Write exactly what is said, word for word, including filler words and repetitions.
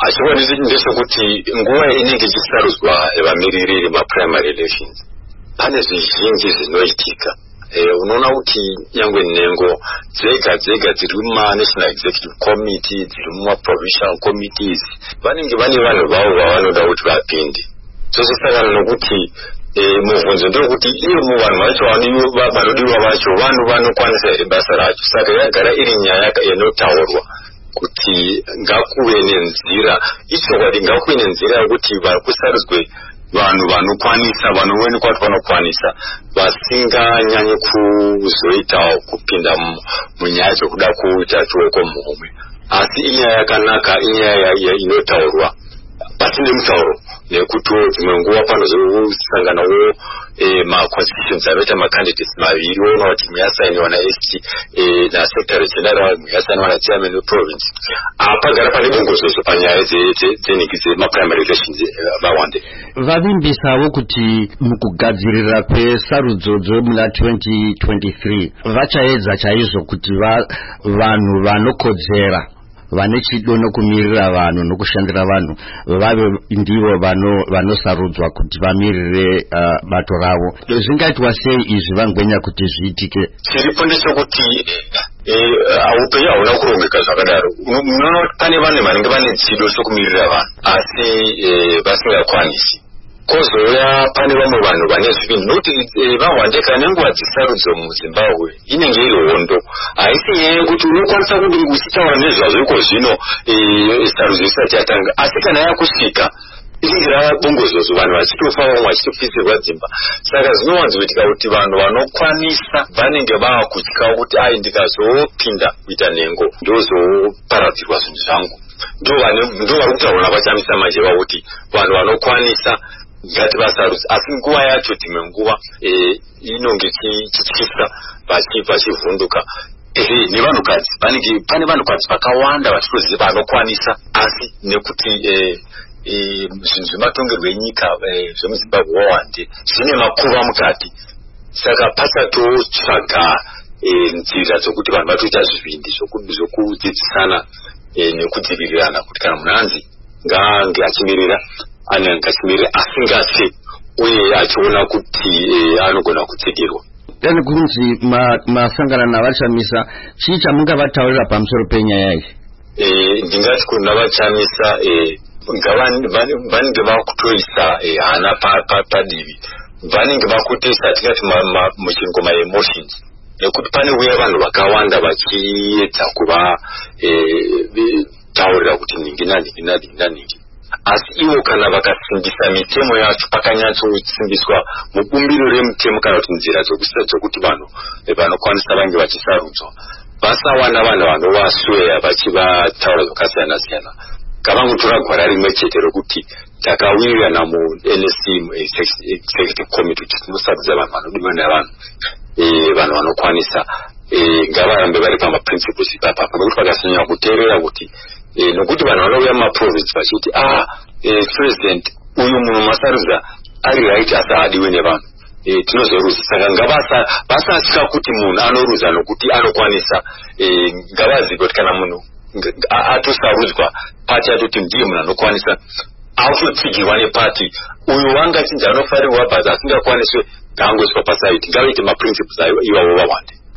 achibona ndechekuti nguva inenge ichisarudzwa vamiririri maprimary elections pane zvizhinji zvinoitika. Unoona kuti nyangwe nhengo dzega dzega dziri muma-national executive committee dziri muma-provincial committees vanenge vane vanhu vavo vavanoda kuti vapinde. Zvozosangana nokuti mubvunzo ndewekuti iyo muvanhu vacho vanodiwa vacho vanhu vanokwanisa here basa racho. Saka yagara iri nyaya inotaurwa kuti ngakuve nenzira ichokwadi ngakuve nenzira yekuti vakusarudzwe vanhu vanokwanisa vanoonekwa kuti vanokwanisa vasinganyanyi kuzoitawo kupinda munyaya dzekuda kuita chiweko muhomwe. Asi inyaya yakanaka, inyaya inotaurwa pasinde mutauro nekuti dzimwe nguva panozosanganawo ma-constitutions anoita ma-candidates maviri woona kuti muyasainiwa na-S T na-secretary general muyasainiwa na-chairman weprovince. Pagara pane bongozozo panyaya dzenhiki dzema-primary elections vawande vavimbisawo kuti mukugadzirira kwesarudzo dzomuna twenty twenty-three vachaedza chaizvo kuti vanhu vanokodzera vane chido nokumirira vanhu nokushandira vanhu vave ndivo vanosarudzwa kuti vamirire uh, bato ravo. Zvingaitwa sei izvi vangwenya kuti zviitike? Chiripo ndechekuti upenyu hauna kurongeka zvakadaro. Unoona kuti pane vanhu vanenge vane chido chokumirira vanhu asi vasingakwanisi. Kozouya pane vamwe vanhu vane zvipindu nokuti vawandeka nenguva dzesarudzo muZimbabwe inenge iri hondo. Haisi nyaya yekuti unokwanisa kuti uchitaura nezvazvo iko zvino sarudzo isati yatanga, asi kana yakusvika inenge rava bongozozo vanhu vachitofa vamwe vachitopisirwa dzimba. Saka zvinowanzoitika kuti vanhu vanokwanisa vanenge vaakutyawo kuti ai ndikazopinda kuita nhengo ndozoparadzirwa zvinhu zvangu. Ndo vari kutaura vachamisa manje vakuti vanhu vanokwanisa ngati vasarudza, asi nguva yacho dzimwe nguva inonge chichisa vachivhunduka. Nevanhukadzi pane vanhukadzi vakawanda vachitoziva vanokwanisa, asi nekuti zvinhu zvematongerwo enyika zvemuZimbabwe wawande zvine makuva mukati. Saka pachatotsvaga nzira dzokuti vanhu vatoita zvivindi zvokudzidzisana nekudzivirirana kuti kana munhu anzi ngaange achimirira anenge achimirira asingase uye achiona kuti anogona kutsegerwa. Dani kunzi masangana navachamisa chii chamungavataurira pamusoro penyaya iyi? Ndingati kuti navachamisa vanenge vakutoisa hana padivi, vanenge vakutoisa tingati muchingoma emotions, nekuti pane uya vanhu vakawanda vachiedza kuva taurira kuti ningi naningi naningi naningi, asi ivo kana vakasimbisa mitemo yacho pakanyatsosimbiswa mubumbiro remutemo kana kuti nzira dzokuti vanhu vanokwanisa vange vachisarudzwa vasawana vanhu vanovasweya vachivataura zvakasiyana siyana. Kavangotora gwara rimwe chete rokuti takawirirana mu-N S C executive committee kuti tinosarudza vanhu vanodiwa navanhu vanhu vanokwanisa ngavarambe vari pamaprinciples ipapapa, nokuti vakasanyanya kuteerera kuti nokuti vanhu vanouya mumaprovince vachiti ah president uyu munhu masarudza ari right asi adiwe nevanhu tinozoruza. Saka ngavasatya kuti munhu anoruza nokuti anokwanisa. Ngavazive kuti kana munhu atosarudzwa pati atoti ndiye munhu anokwanisa autotsigirwa nepati uyu wanga chinzi anofarirwa bhazi asingakwaniswe ngaangoswa pasaiti. Ngavaite maprinciples iwavo vawande.